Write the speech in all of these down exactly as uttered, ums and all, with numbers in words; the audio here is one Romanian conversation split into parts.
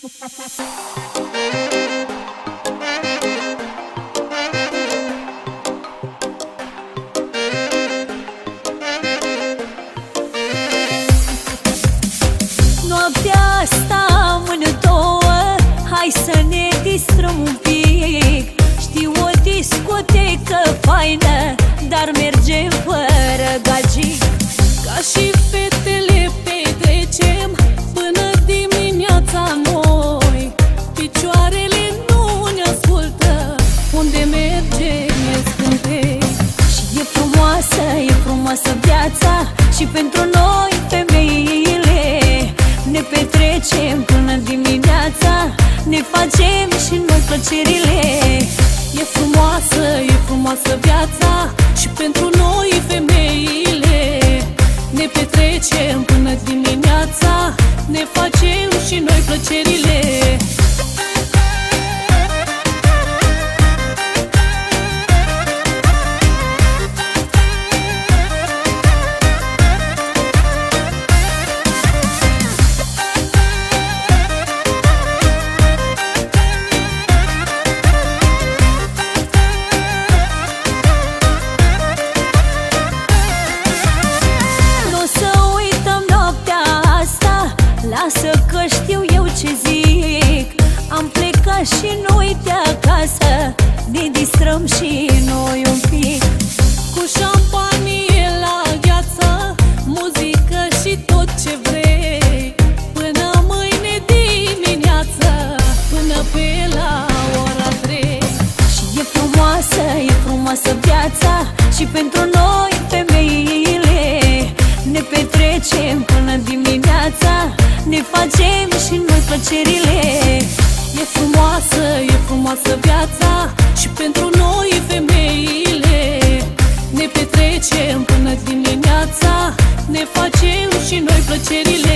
Noaptea asta amândouă, hai să ne distrăm un pic. Știu o discotecă faină, dar mergem fără gagic. Ca și fetele petrecem până dimineața noi. Picioarele nu ne ascultă, unde mergem e scântei. Și e frumoasă, e frumoasă viața, și pentru noi femeile ne petrecem până dimineața, ne facem și noi plăcerile. E frumoasă, e frumoasă viața, și pentru noi femeile ne petrecem până dimineața, ne facem și noi plăcerile. Lasă că știu eu ce zic, am plecat și noi de acasă, ne distrăm și noi un pic. Cu șampanie la gheață, muzică și tot ce vrei, până mâine dimineață, până pe la ora trei. Și e frumoasă, e frumoasă viața, și pentru noi femeile ne petrecem până dimineața, ne facem și noi plăcerile. E frumoasă, e frumoasă viața, și pentru noi femeile ne petrecem până dimineața, ne facem și noi plăcerile.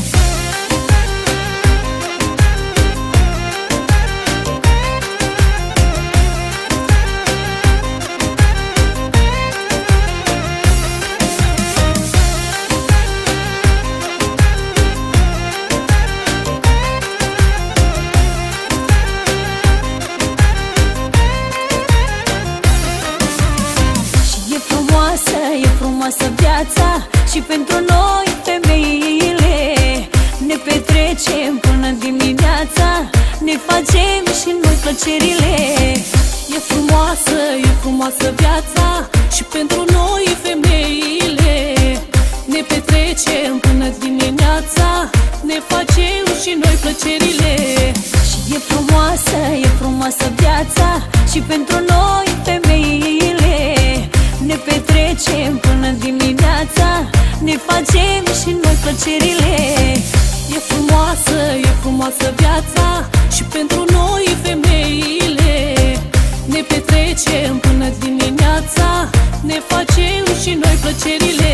E frumoasă viața, și pentru noi femeile ne petrecem până dimineața, ne facem și noi plăcerile. E frumoasă, e frumoasă viața, și pentru noi femeile ne petrecem până dimineața, ne facem și noi plăcerile. Și e frumoasă, e frumoasă viața, și pentru noi femeile ne petrecem până dimineața, ne facem și noi plăcerile. E frumoasă, e frumoasă viața, și pentru noi femeile ne petrecem până dimineața, ne facem și noi plăcerile.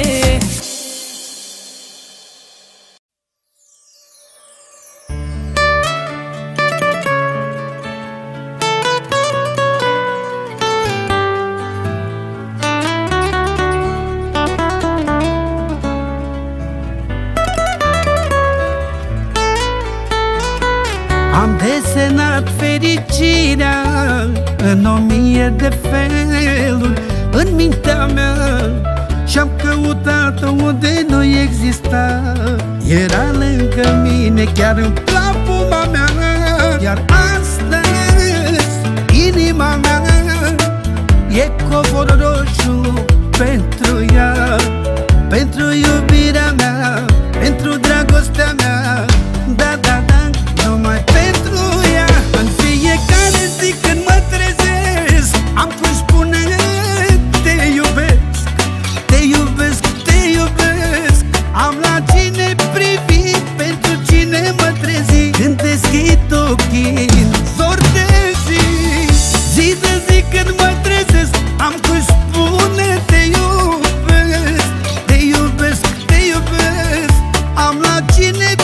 Am desenat fericirea în o mie de feluri în mintea mea, și-am căutat-o unde nu exista. Era lângă mine, chiar în plapuma mea, iar astăzi inima mea e covor roșu pentru ea, pentru iubirea mea, pentru dragostea mea. Da, da, da, numai pentru ea. În fiecare zi când mă trezesc, am cum spune te iubesc, te iubesc, te iubesc. Am la cine privi, pentru cine mă trezi. Când deschid ochii în zor de zi, zi de zi când mă trezesc, am cum spune te iubesc, te iubesc, te iubesc. Am la cine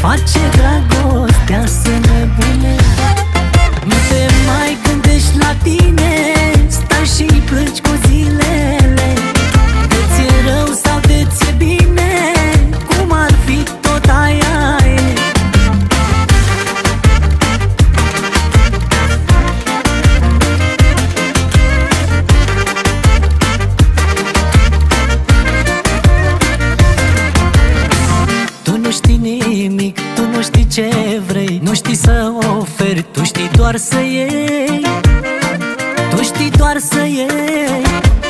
face dragostea să nebune. Nu te mai gândești la tine, stai și plângi cu zilele. De ți-e rău sau de ți-e bine, cum ar fi tot aia e. Tu nu știi nimic, tu nu știi ce vrei, nu știi să oferi, tu știi doar să iei. Tu știi doar să iei.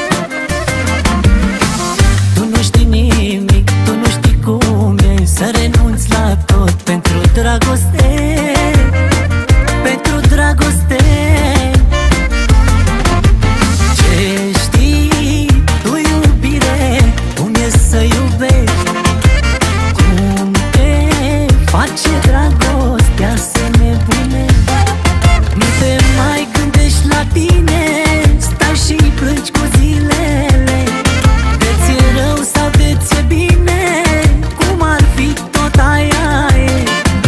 Tu nu știi nimic, tu nu știi cum e să renunți la tot pentru dragoste. Pentru dragoste. Ce știi tu, iubire, cum e să iubești, cum te face dragostea să nebune. Nu te mai gândești la tine, stai și plângi cu zilele. De ți-e rău sau de ți-e bine, cum ar fi tot aia e.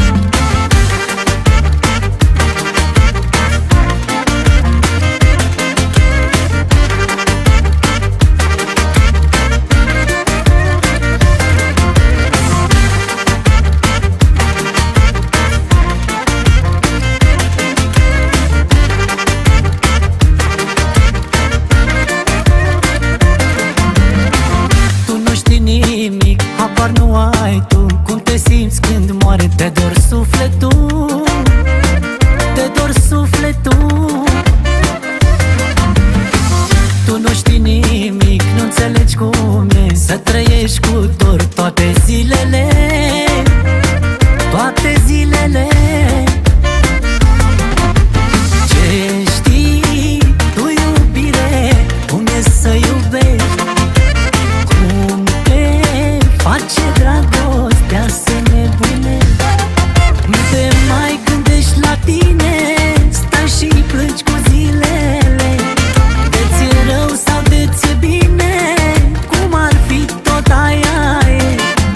Habar nu ai tu cum te simți când moare, te dor sufletul, te dor sufletul. Tu nu știi nimic, nu înțelegi cum e să trăiești cu dor toate zilele, toate zilele. Ce știi tu, iubire, cum e să iubești, cum te face dragostea să nebune. Nu te mai gândești la tine, stai și plângi cu zilele. De ți-e rău sau de ți-e bine, cum ar fi tot aia e.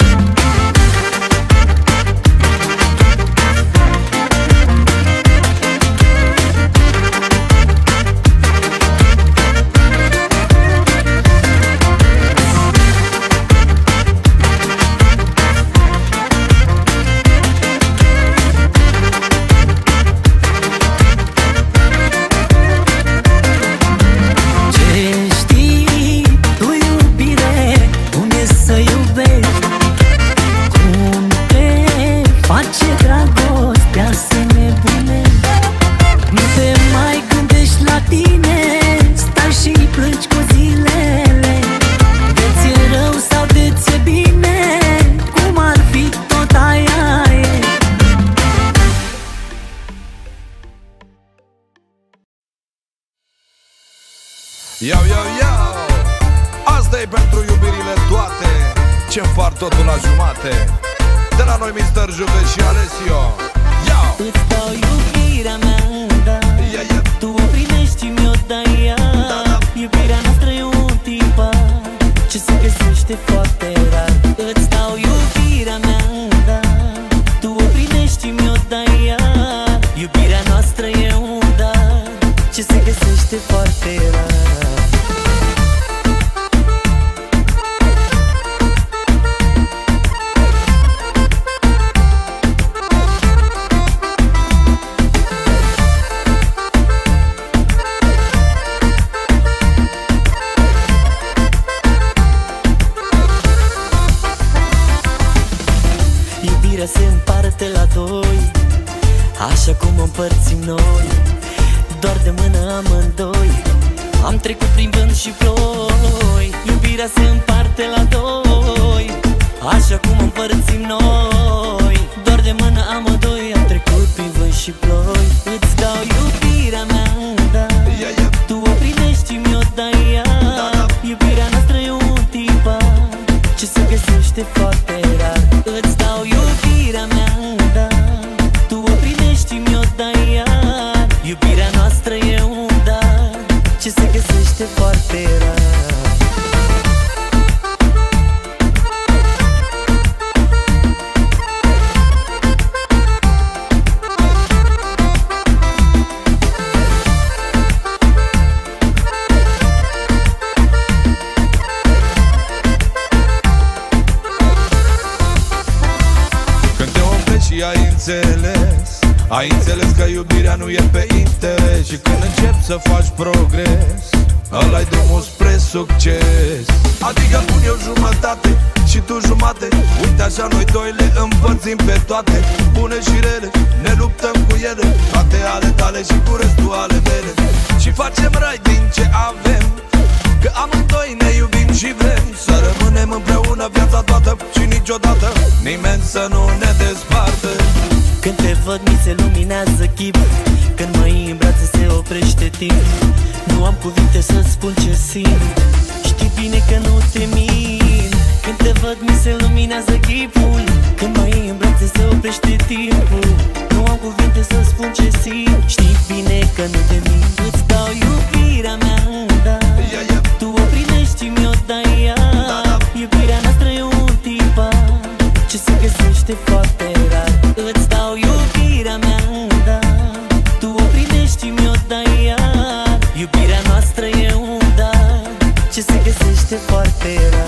Iau, iau, iau! Asta e pentru iubirile toate ce împart totul la jumate. De la noi mister Juve și Alessio. Iau! Îți dau iubirea mea, da. Ia, ia. Tu o primești și mi-o dai ea, da, da. Iubirea noastră e un tipar ce se găsește foarte rar. Îți dau iubirea mea, da. Tu o primești și mi-o dai ea, iubirea noastră e un dar ce se găsește foarte rar. Iubirea se împarte la doi, așa cum o împărțim noi, doar de mână amândoi. Am trecut prin vânt și ploi. Iubirea se împarte la doi, așa cum o împărțim noi, doar de mână amândoi. Am trecut prin vânt și ploi. Îți dau iubirea mea, da. Tu o primești și mi-o dai ea, iubirea noastră e un tipar ce se găsește foarte rar. Îți dau iubirea mea, da. Tu o primești și mi-o dai ea, iubirea noastră e un dar ce se găsește foarte rar. înțeles. Ai înțeles că iubirea nu e pe interes. Și când începi să faci progres, ăla-i drumul spre succes. Adică pun eu jumătate și tu jumate. Uite așa noi doi le împărțim pe toate, bune și rele, ne luptăm cu ele, toate ale tale și cu restul ale mele. Și facem rai din ce avem, că amândoi ne iubim și vrem să rămânem împreună viața toată și niciodată nimeni să nu ne despartă. Când te văd mi se luminează chipul, când mă iei în brațe se oprește timp. Nu am cuvinte să spun ce simt, știi bine că nu te mint. Când te văd mi se luminează chipul, când mă iei în brațe se oprește timpul. Nu am cuvinte să spun ce simt, știi bine că nu te mint. Îți dau iubirea mea, da, yeah, yeah. Tu o primești și mi-o dai ea, da, da. Iubirea noastră e un tipar ce se găsește foarte rar. Îți dau iubirea mea, da, tu o primești și mi-o dai iar. Iubirea noastră e un dar ce se găsește foarte rar.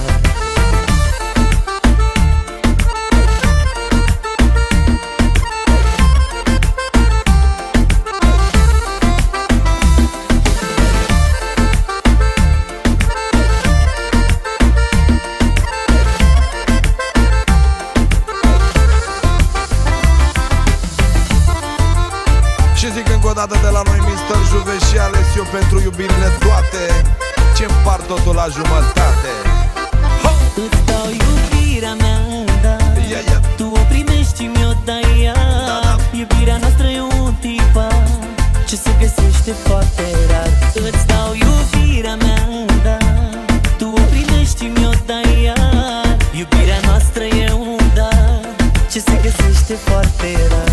Dată de la noi mister Juve și Alessio pentru iubirile toate ce împart totul la jumătate. Ho! Îți dau iubirea mea, da, yeah, yeah. Tu o primești și mi-o dai ea, da, da. Iubirea noastră e un tipar ce se găsește foarte rar. Îți dau iubirea mea, da, tu o primești și mi-o dai ea. Iubirea noastră e un dar ce se găsește foarte rar.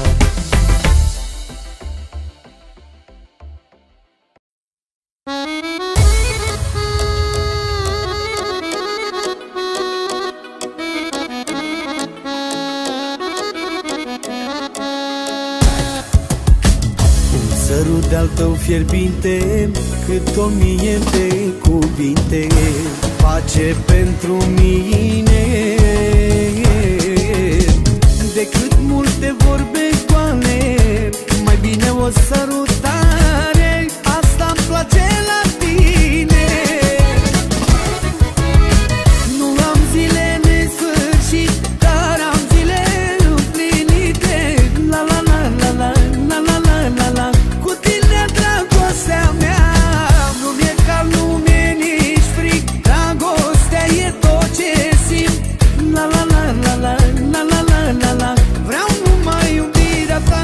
Sărut de-al tău fierbinte, cât o mie de cuvinte, pace pentru mine, decât multe vorbe goale, mai bine o sărutare, asta-mi place la tine. Nu am zile nesfârșit, dar am zile împlinite. La la la la la la la la la la. Cu tine dragostea mea nu mi-e cald, nu mi-e nici frig. Dragostea e tot ce simt. La la la la la la la la la la. Vreau numai iubirea ta.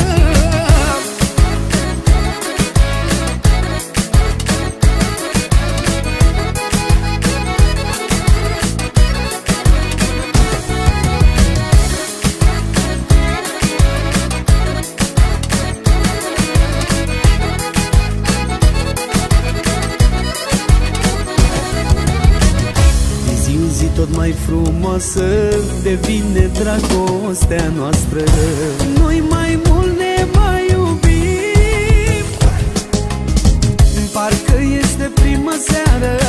Tot mai frumoasă devine dragostea noastră. Noi mai mult ne mai iubim, parcă este prima seară